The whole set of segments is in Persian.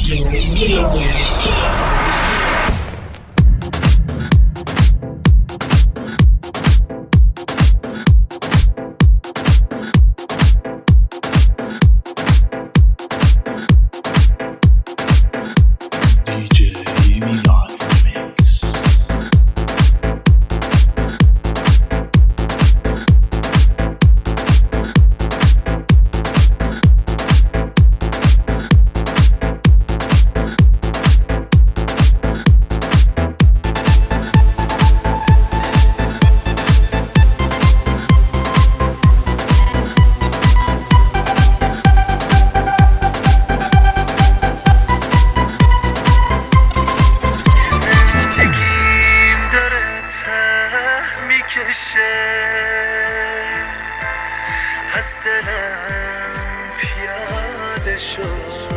از دلم پیاده شد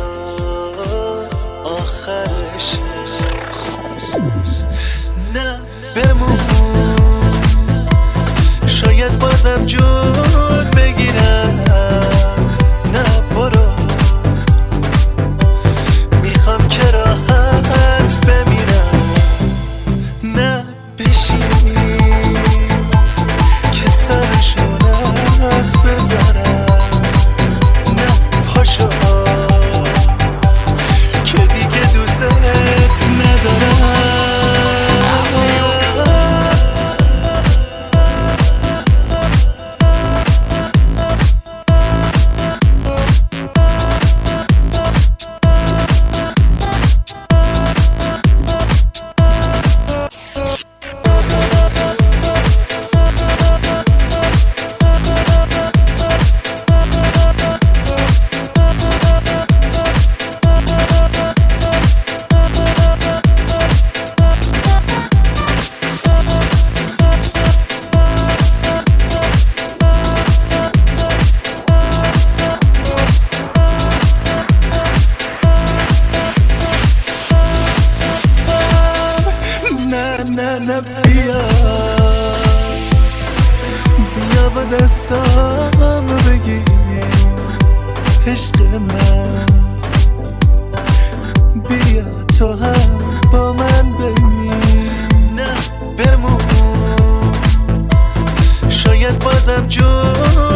آخرش نه بمون شاید بازم جون بگیرم نه برو میخوام که راحت بمیرم نه بشین که سرشونت بذارم نه پاشو که دیگه دوست ندارم نه بیا با دستام بگی عشق من بیا تو هم با من ببین نه بمون شاید بازم جون